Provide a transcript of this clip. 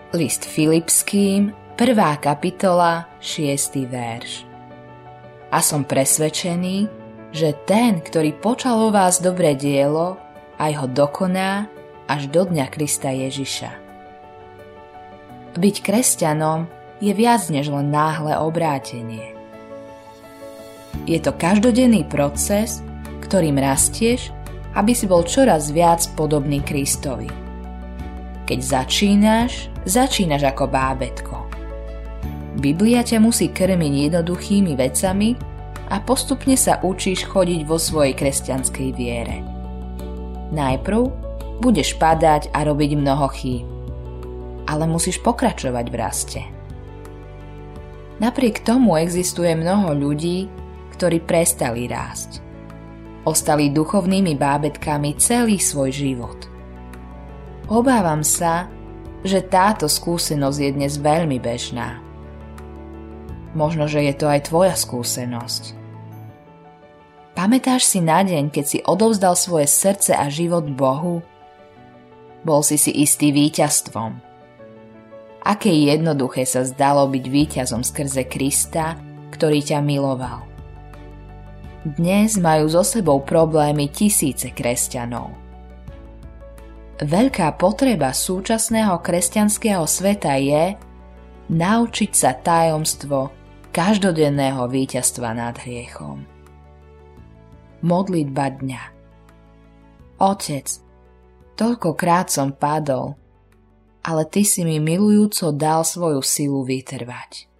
List Filipským, 1. kapitola, 6. verš. A som presvedčený, že ten, ktorý počal vo vás dobré dielo, aj ho dokoná až do dňa Krista Ježiša. Byť kresťanom je viac než len náhle obrátenie. Je to každodenný proces, ktorým rastieš, aby si bol čoraz viac podobný Kristovi. Keď začínaš ako bábätko. Biblia ťa musí krmiť jednoduchými vecami a postupne sa učíš chodiť vo svojej kresťanskej viere. Najprv budeš padať a robiť mnoho chýb, ale musíš pokračovať v raste. Napriek tomu existuje mnoho ľudí, ktorí prestali rásť. Ostali duchovnými bábätkami celý svoj život. Obávam sa, že táto skúsenosť je dnes veľmi bežná. Možno, že je to aj tvoja skúsenosť. Pamätáš si na deň, keď si odovzdal svoje srdce a život Bohu? Bol si istý víťazstvom. Aké jednoduché sa zdalo byť víťazom skrze Krista, ktorý ťa miloval. Dnes majú so sebou problémy tisíce kresťanov. Veľká potreba súčasného kresťanského sveta je naučiť sa tajomstvo každodenného víťazstva nad hriechom. Modlitba dňa. Otec, toľkokrát som padol, ale Ty si mi milujúco dal svoju silu vytrvať.